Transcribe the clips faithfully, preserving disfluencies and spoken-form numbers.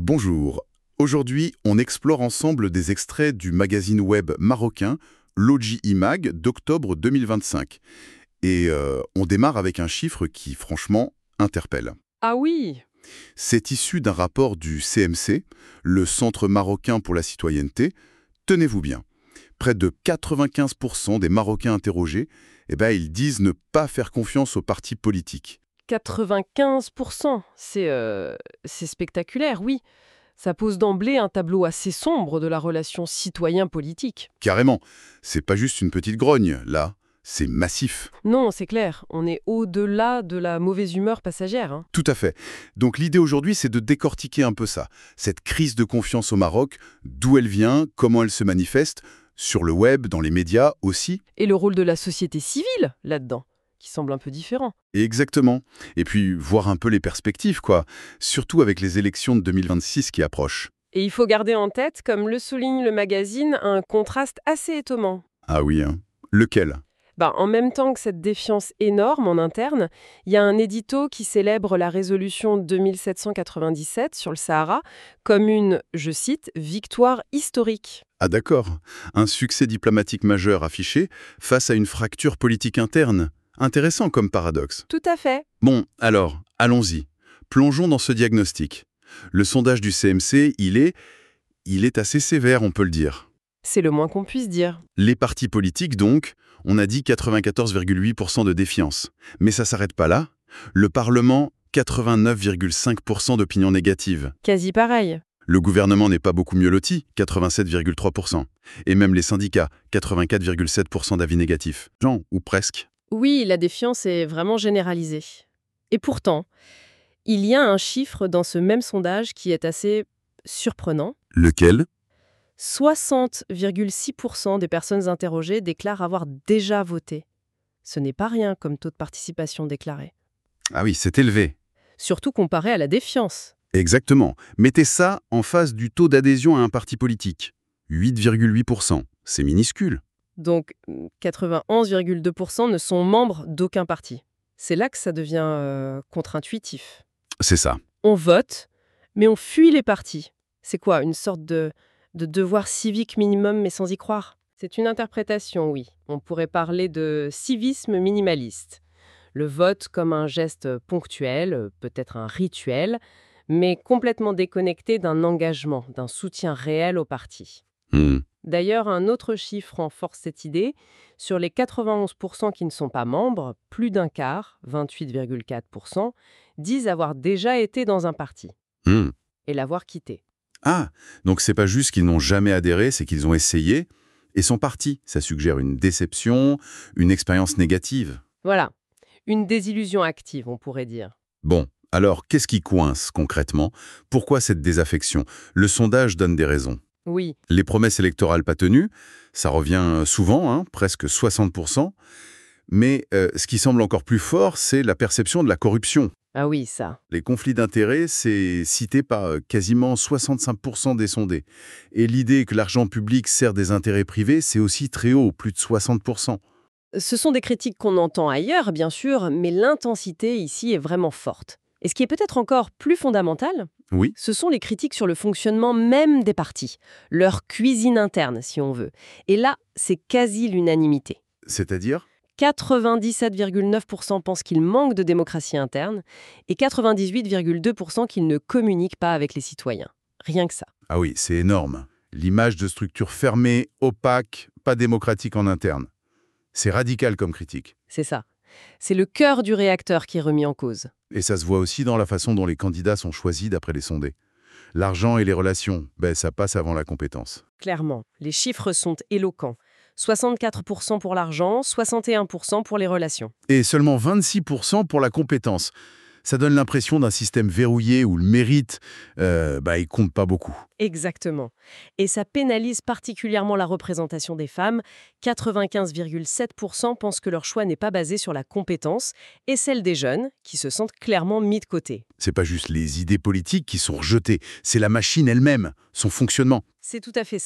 Bonjour. Aujourd'hui, on explore ensemble des extraits du magazine web marocain Lodji Imag d'octobre deux mille vingt-cinq. Et euh, on démarre avec un chiffre qui, franchement, interpelle. Ah oui, C'est issu d'un rapport du C M C, le Centre marocain pour la citoyenneté. Tenez-vous bien, près de quatre-vingt-quinze pour cent des Marocains interrogés, eh ben, ils disent ne pas faire confiance aux partis politiques. quatre-vingt-quinze pour cent. C'est euh, c'est spectaculaire, oui. Ça pose d'emblée un tableau assez sombre de la relation citoyen-politique. Carrément, c'est pas juste une petite grogne, là, c'est massif. Non, c'est clair, on est au-delà de la mauvaise humeur passagère, hein. Tout à fait. Donc l'idée aujourd'hui, c'est de décortiquer un peu ça. Cette crise de confiance au Maroc, d'où elle vient, comment elle se manifeste, sur le web, dans les médias aussi. Et le rôle de la société civile là-dedans, qui semble un peu différent. Exactement. Et puis voir un peu les perspectives, quoi. Surtout avec les élections de deux mille vingt-six qui approchent. Et il faut garder en tête, comme le souligne le magazine, un contraste assez étonnant. Ah oui, hein. Lequel? Ben, en même temps que cette défiance énorme en interne, il y a un édito qui célèbre la résolution deux mille sept cent quatre-vingt-dix-sept sur le Sahara comme une, je cite, victoire historique. Ah d'accord. Un succès diplomatique majeur affiché face à une fracture politique interne. Intéressant comme paradoxe. Tout à fait. Bon, alors, allons-y. Plongeons dans ce diagnostic. Le sondage du C M C, il est... il est assez sévère, on peut le dire. C'est le moins qu'on puisse dire. Les partis politiques, donc, on a dit quatre-vingt-quatorze virgule huit pour cent de défiance. Mais ça s'arrête pas là. Le Parlement, quatre-vingt-neuf virgule cinq pour cent d'opinions négatives. Quasi pareil. Le gouvernement n'est pas beaucoup mieux loti, quatre-vingt-sept virgule trois pour cent. Et même les syndicats, quatre-vingt-quatre virgule sept pour cent d'avis négatifs. Genre, ou presque. Oui, la défiance est vraiment généralisée. Et pourtant, il y a un chiffre dans ce même sondage qui est assez surprenant. Lequel? soixante virgule six pour cent des personnes interrogées déclarent avoir déjà voté. Ce n'est pas rien comme taux de participation déclaré. Ah oui, c'est élevé. Surtout comparé à la défiance. Exactement. Mettez ça en face du taux d'adhésion à un parti politique. huit virgule huit pour cent. C'est minuscule. Donc, quatre-vingt-onze virgule deux pour cent ne sont membres d'aucun parti. C'est là que ça devient euh, contre-intuitif. C'est ça. On vote, mais on fuit les partis. C'est quoi, une sorte de, de devoir civique minimum, mais sans y croire? C'est une interprétation, oui. On pourrait parler de civisme minimaliste. Le vote comme un geste ponctuel, peut-être un rituel, mais complètement déconnecté d'un engagement, d'un soutien réel au parti. Hmm. D'ailleurs, un autre chiffre renforce cette idée. Sur les quatre-vingt-onze pour cent qui ne sont pas membres, plus d'un quart, vingt-huit virgule quatre pour cent, disent avoir déjà été dans un parti Hmm. et l'avoir quitté. Ah, donc c'est pas juste qu'ils n'ont jamais adhéré, c'est qu'ils ont essayé et sont partis. Ça suggère une déception, une expérience négative. Voilà, une désillusion active, on pourrait dire. Bon, alors qu'est-ce qui coince concrètement? Pourquoi cette désaffection? Le sondage donne des raisons. Oui, Les promesses électorales pas tenues, ça revient souvent, hein, presque soixante pour cent. Mais euh, ce qui semble encore plus fort, c'est la perception de la corruption. ah oui, ça. Les conflits d'intérêts, c'est cité par euh, quasiment soixante-cinq pour cent des sondés. Et l'idée que l'argent public sert des intérêts privés, c'est aussi très haut, plus de soixante pour cent. Ce sont des critiques qu'on entend ailleurs, bien sûr, mais l'intensité ici est vraiment forte. Et ce qui est peut-être encore plus fondamental, Oui, ce sont les critiques sur le fonctionnement même des partis, leur cuisine interne, si on veut. Et là, c'est quasi l'unanimité. c'est-à-dire? quatre-vingt-dix-sept virgule neuf pour cent pensent qu'il manque de démocratie interne et quatre-vingt-dix-huit virgule deux pour cent qu'ils ne communiquent pas avec les citoyens. Rien que ça. Ah oui, c'est énorme. L'image de structures fermées, opaques, pas démocratiques en interne. C'est radical comme critique. C'est ça. C'est le cœur du réacteur qui est remis en cause. Et ça se voit aussi dans la façon dont les candidats sont choisis d'après les sondés. L'argent et les relations, ben, ça passe avant la compétence. Clairement, les chiffres sont éloquents. soixante-quatre pour cent pour l'argent, soixante et un pour cent pour les relations. Et seulement vingt-six pour cent pour la compétence. Ça donne l'impression d'un système verrouillé où le mérite, euh, bah, il compte pas beaucoup. Exactement. Et ça pénalise particulièrement la représentation des femmes. quatre-vingt-quinze virgule sept pour cent pensent que leur choix n'est pas basé sur la compétence, et celle des jeunes, qui se sentent clairement mis de côté. C'est pas juste les idées politiques qui sont rejetées, c'est la machine elle-même, son fonctionnement. C'est tout à fait ça.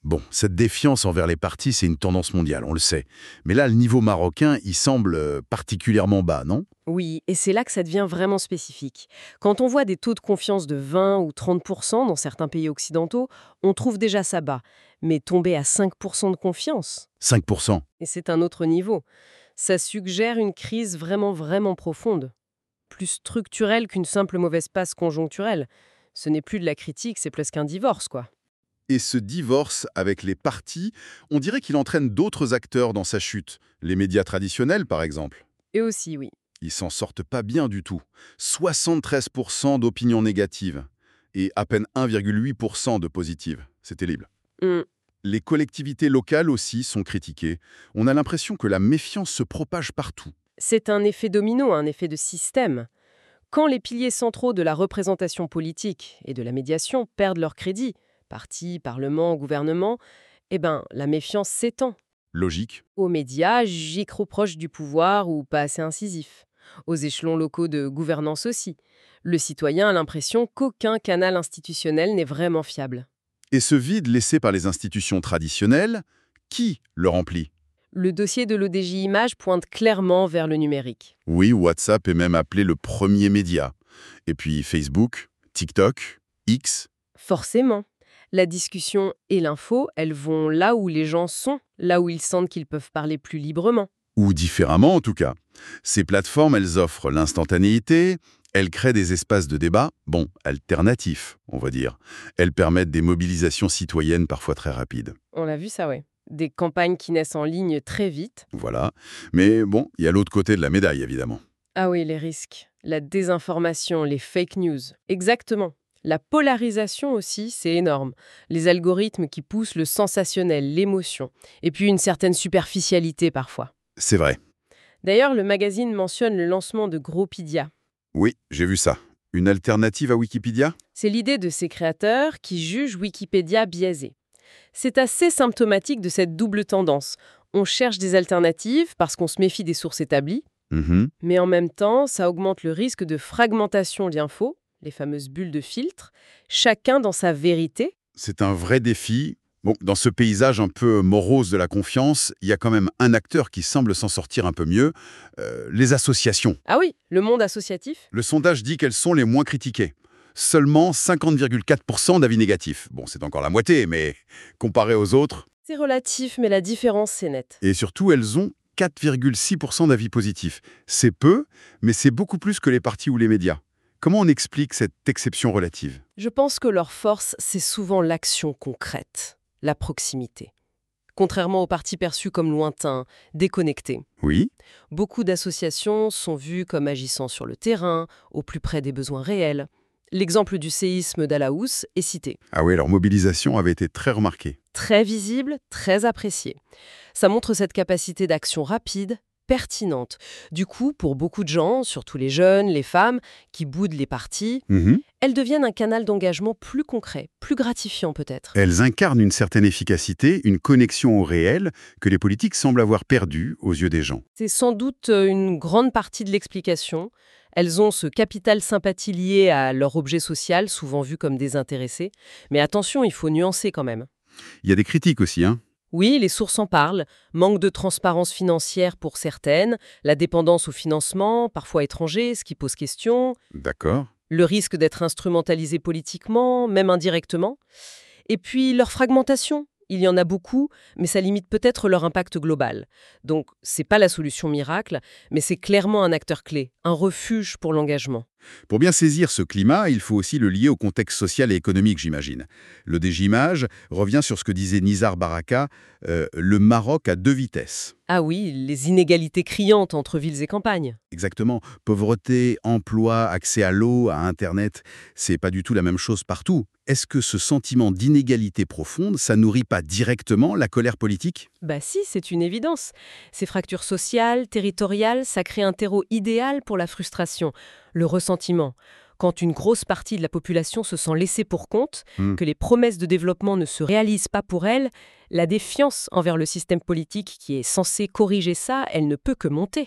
Bon, cette défiance envers les partis, c'est une tendance mondiale, on le sait. Mais là, le niveau marocain, il semble euh, particulièrement bas, non? Oui, et c'est là que ça devient vraiment spécifique. Quand on voit des taux de confiance de vingt ou trente pour cent dans certains pays occidentaux, on trouve déjà ça bas. Mais tomber à cinq pour cent de confiance, cinq pour cent. et c'est un autre niveau. Ça suggère une crise vraiment, vraiment profonde. Plus structurelle qu'une simple mauvaise passe conjoncturelle. Ce n'est plus de la critique, c'est presque un divorce, quoi. Et ce divorce avec les partis, on dirait qu'il entraîne d'autres acteurs dans sa chute. Les médias traditionnels, par exemple. Et aussi, oui. Ils s'en sortent pas bien du tout. soixante-treize pour cent d'opinions négatives et à peine un virgule huit pour cent de positives. C'est terrible. Hmm. Les collectivités locales aussi sont critiquées. On a l'impression que la méfiance se propage partout. C'est un effet domino, un effet de système. Quand les piliers centraux de la représentation politique et de la médiation perdent leur crédit, partis, parlement, gouvernement, eh ben, la méfiance s'étend. Logique. Aux médias, jugés trop proches du pouvoir ou pas assez incisifs. Aux échelons locaux de gouvernance aussi. Le citoyen a l'impression qu'aucun canal institutionnel n'est vraiment fiable. Et ce vide laissé par les institutions traditionnelles, qui le remplit? Le dossier de l'O D J Images pointe clairement vers le numérique. Oui, WhatsApp est même appelé le premier média. Et puis Facebook, TikTok, X. Forcément. La discussion et l'info, elles vont là où les gens sont, là où ils sentent qu'ils peuvent parler plus librement. Ou différemment en tout cas. Ces plateformes, elles offrent l'instantanéité, elles créent des espaces de débat, bon, alternatifs, on va dire. Elles permettent des mobilisations citoyennes parfois très rapides. On l'a vu ça, ouais. Des campagnes qui naissent en ligne très vite. Voilà. Mais bon, il y a l'autre côté de la médaille, évidemment. Ah oui, les risques. La désinformation, les fake news. Exactement. La polarisation aussi, c'est énorme. Les algorithmes qui poussent le sensationnel, l'émotion. Et puis une certaine superficialité parfois. C'est vrai. D'ailleurs, le magazine mentionne le lancement de Gropedia. Oui, j'ai vu ça. Une alternative à Wikipédia? C'est l'idée de ces créateurs qui jugent Wikipédia biaisé. C'est assez symptomatique de cette double tendance. On cherche des alternatives parce qu'on se méfie des sources établies, Mhm. mais en même temps, ça augmente le risque de fragmentation de l'info, les fameuses bulles de filtre, chacun dans sa vérité. C'est un vrai défi. Bon, dans ce paysage un peu morose de la confiance, il y a quand même un acteur qui semble s'en sortir un peu mieux, euh, les associations. Ah oui, le monde associatif. Le sondage dit qu'elles sont les moins critiquées. Seulement cinquante virgule quatre pour cent d'avis négatifs. Bon, c'est encore la moitié, mais comparé aux autres... C'est relatif, mais la différence, c'est net. Et surtout, elles ont quatre virgule six pour cent d'avis positifs. C'est peu, mais c'est beaucoup plus que les partis ou les médias. Comment on explique cette exception relative? Je pense que leur force, c'est souvent l'action concrète, la proximité. Contrairement aux partis perçus comme lointains, déconnectés. Oui. Beaucoup d'associations sont vues comme agissant sur le terrain, au plus près des besoins réels. L'exemple du séisme d'Alaous est cité. Ah oui, leur mobilisation avait été très remarquée. Très visible, très appréciée. Ça montre cette capacité d'action rapide, pertinente. Du coup, pour beaucoup de gens, surtout les jeunes, les femmes, qui boudent les partis, Mhm. elles deviennent un canal d'engagement plus concret, plus gratifiant peut-être. Elles incarnent une certaine efficacité, une connexion au réel que les politiques semblent avoir perdue aux yeux des gens. C'est sans doute euh, une grande partie de l'explication. Elles ont ce capital sympathie lié à leur objet social, souvent vu comme désintéressé. Mais attention, il faut nuancer quand même. Il y a des critiques aussi, hein. Oui, les sources en parlent. Manque de transparence financière pour certaines, la dépendance au financement, parfois étranger, ce qui pose question, D'accord. le risque d'être instrumentalisé politiquement, même indirectement. Et puis leur fragmentation. Il y en a beaucoup, mais ça limite peut-être leur impact global. Donc, c'est pas la solution miracle, mais c'est clairement un acteur clé, un refuge pour l'engagement. Pour bien saisir ce climat, il faut aussi le lier au contexte social et économique, j'imagine. Le D J Image revient sur ce que disait Nizar Baraka, euh, le Maroc à deux vitesses. Ah oui, les inégalités criantes entre villes et campagnes. Exactement. Pauvreté, emploi, accès à l'eau, à Internet, c'est pas du tout la même chose partout. Est-ce que ce sentiment d'inégalité profonde, ça nourrit pas directement la colère politique? Bah si, c'est une évidence. Ces fractures sociales, territoriales, ça crée un terreau idéal pour la frustration, le ressentiment. Quand une grosse partie de la population se sent laissée pour compte, Hmm. que les promesses de développement ne se réalisent pas pour elle, la défiance envers le système politique qui est censé corriger ça, elle ne peut que monter.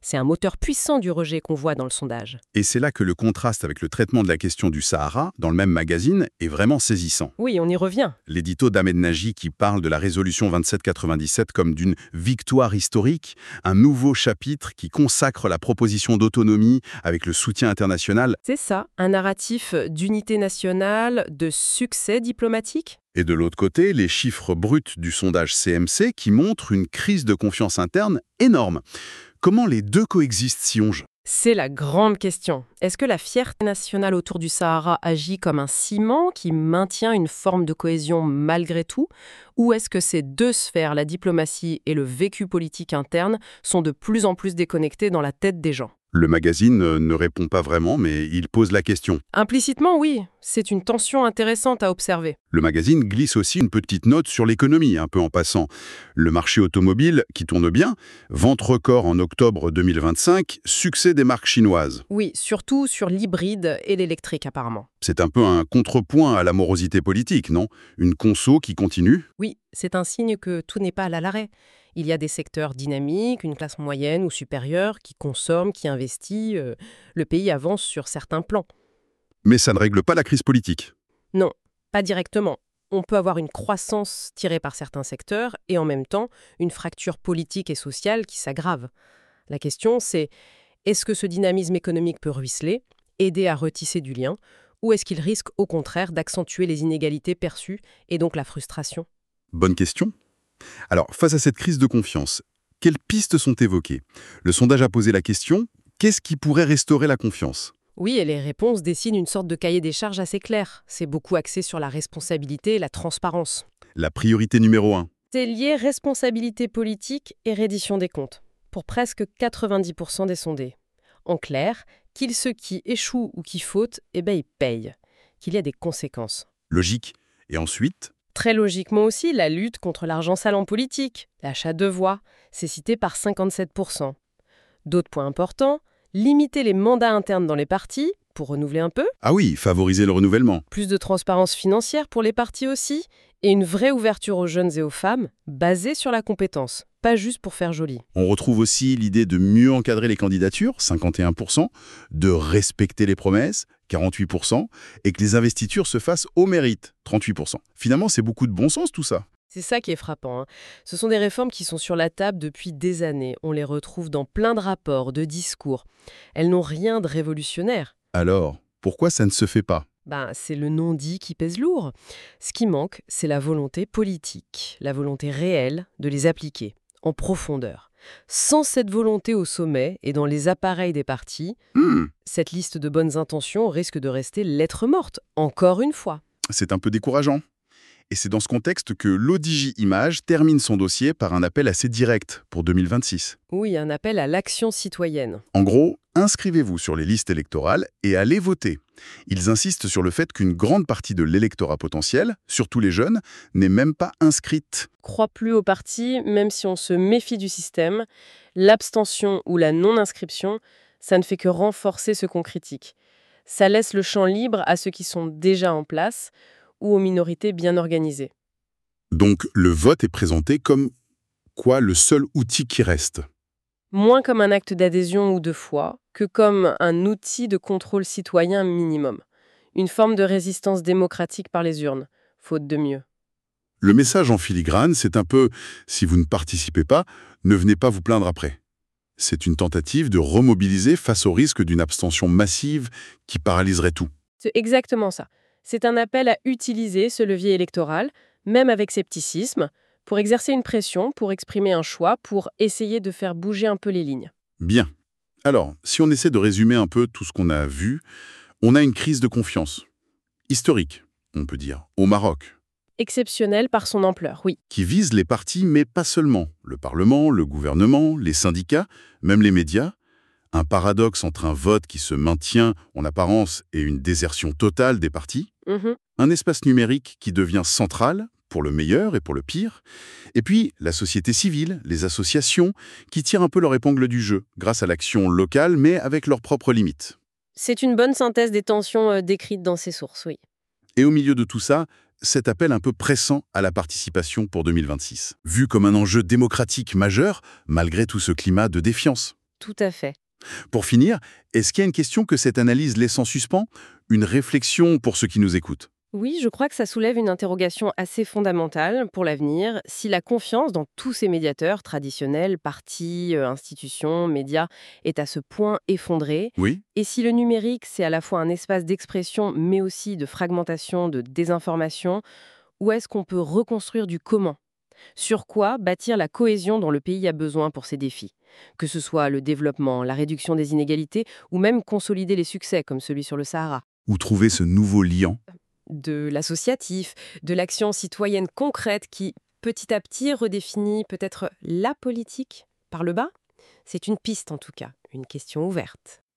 C'est un moteur puissant du rejet qu'on voit dans le sondage. Et c'est là que le contraste avec le traitement de la question du Sahara, dans le même magazine, est vraiment saisissant. Oui, on y revient. L'édito d'Ahmed Nagy qui parle de la résolution vingt-sept quatre-vingt-dix-sept comme d'une victoire historique, un nouveau chapitre qui consacre la proposition d'autonomie avec le soutien international. C'est ça, un narratif d'unité nationale, de succès diplomatique. Et de l'autre côté, les chiffres bruts du sondage C M C qui montrent une crise de confiance interne énorme. Comment les deux coexistent, Sionge ? C'est la grande question. Est-ce que la fierté nationale autour du Sahara agit comme un ciment qui maintient une forme de cohésion malgré tout? Ou est-ce que ces deux sphères, la diplomatie et le vécu politique interne, sont de plus en plus déconnectées dans la tête des gens? Le magazine ne répond pas vraiment, mais il pose la question. Implicitement, oui. C'est une tension intéressante à observer. Le magazine glisse aussi une petite note sur l'économie, un peu en passant. Le marché automobile, qui tourne bien, vente record en octobre deux mille vingt-cinq, succès des marques chinoises. Oui, surtout sur l'hybride et l'électrique apparemment. C'est un peu un contrepoint à la morosité politique, non? Une conso qui continue? Oui, c'est un signe que tout n'est pas à l'arrêt. Il y a des secteurs dynamiques, une classe moyenne ou supérieure qui consomme, qui investit. Euh, le pays avance sur certains plans. Mais ça ne règle pas la crise politique. Non, pas directement. On peut avoir une croissance tirée par certains secteurs et en même temps une fracture politique et sociale qui s'aggrave. La question, c'est est-ce que ce dynamisme économique peut ruisseler, aider à retisser du lien, ou est-ce qu'il risque au contraire d'accentuer les inégalités perçues et donc la frustration? Bonne question. Alors, face à cette crise de confiance, quelles pistes sont évoquées? Le sondage a posé la question, qu'est-ce qui pourrait restaurer la confiance? Oui, et les réponses dessinent une sorte de cahier des charges assez clair. C'est beaucoup axé sur la responsabilité et la transparence. La priorité numéro un. C'est lié responsabilité politique et reddition des comptes, pour presque quatre-vingt-dix pour cent des sondés. En clair, qu'il ceux qui échouent ou qui fautent, eh ben ils payent, qu'il y a des conséquences. Logique. Et ensuite? Très logiquement aussi, la lutte contre l'argent sale en politique, l'achat de voix, c'est cité par cinquante-sept pour cent. D'autres points importants, limiter les mandats internes dans les partis, pour renouveler un peu. Ah oui, favoriser le renouvellement. Plus de transparence financière pour les partis aussi, et une vraie ouverture aux jeunes et aux femmes, basée sur la compétence, pas juste pour faire joli. On retrouve aussi l'idée de mieux encadrer les candidatures, cinquante et un pour cent, de respecter les promesses, quarante-huit pour cent, et que les investitures se fassent au mérite, trente-huit pour cent. Finalement, c'est beaucoup de bon sens tout ça. C'est ça qui est frappant, hein. Ce sont des réformes qui sont sur la table depuis des années. On les retrouve dans plein de rapports, de discours. Elles n'ont rien de révolutionnaire. Alors, pourquoi ça ne se fait pas? Ben, c'est le non-dit qui pèse lourd. Ce qui manque, c'est la volonté politique, la volonté réelle de les appliquer, en profondeur. Sans cette volonté au sommet et dans les appareils des partis, mmh. cette liste de bonnes intentions risque de rester lettre morte, encore une fois. C'est un peu décourageant. Et c'est dans ce contexte que l'O D J Image termine son dossier par un appel assez direct pour deux mille vingt-six. Oui, un appel à l'action citoyenne. En gros, inscrivez-vous sur les listes électorales et allez voter. Ils insistent sur le fait qu'une grande partie de l'électorat potentiel, surtout les jeunes, n'est même pas inscrite. Croit plus au parti, même si on se méfie du système. L'abstention ou la non-inscription, ça ne fait que renforcer ce qu'on critique. Ça laisse le champ libre à ceux qui sont déjà en place ou aux minorités bien organisées. Donc le vote est présenté comme quoi le seul outil qui reste. Moins comme un acte d'adhésion ou de foi que comme un outil de contrôle citoyen minimum. Une forme de résistance démocratique par les urnes, faute de mieux. Le message en filigrane, c'est un peu « si vous ne participez pas, ne venez pas vous plaindre après ». C'est une tentative de remobiliser face au risque d'une abstention massive qui paralyserait tout. C'est exactement ça. C'est un appel à utiliser ce levier électoral, même avec scepticisme, pour exercer une pression, pour exprimer un choix, pour essayer de faire bouger un peu les lignes. Bien. Alors, si on essaie de résumer un peu tout ce qu'on a vu, on a une crise de confiance. Historique, on peut dire, au Maroc. Exceptionnel par son ampleur, oui. Qui vise les partis, mais pas seulement. Le Parlement, le gouvernement, les syndicats, même les médias. Un paradoxe entre un vote qui se maintient en apparence et une désertion totale des partis. Mmh. Un espace numérique qui devient central, pour le meilleur et pour le pire. Et puis, la société civile, les associations, qui tirent un peu leur épingle du jeu, grâce à l'action locale, mais avec leurs propres limites. C'est une bonne synthèse des tensions euh, décrites dans ces sources, oui. Et au milieu de tout ça, cet appel un peu pressant à la participation pour deux mille vingt-six, vu comme un enjeu démocratique majeur, malgré tout ce climat de défiance. Tout à fait. Pour finir, est-ce qu'il y a une question que cette analyse laisse en suspens? Une réflexion pour ceux qui nous écoutent? Oui, je crois que ça soulève une interrogation assez fondamentale pour l'avenir. Si la confiance dans tous ces médiateurs traditionnels, partis, euh, institutions, médias, est à ce point effondrée, Oui? et si le numérique, c'est à la fois un espace d'expression, mais aussi de fragmentation, de désinformation, où est-ce qu'on peut reconstruire du comment? Sur quoi bâtir la cohésion dont le pays a besoin pour ces défis? Que ce soit le développement, la réduction des inégalités, ou même consolider les succès comme celui sur le Sahara. Où trouver ce nouveau liant? De l'associatif, de l'action citoyenne concrète qui, petit à petit, redéfinit peut-être la politique par le bas? C'est une piste en tout cas, une question ouverte.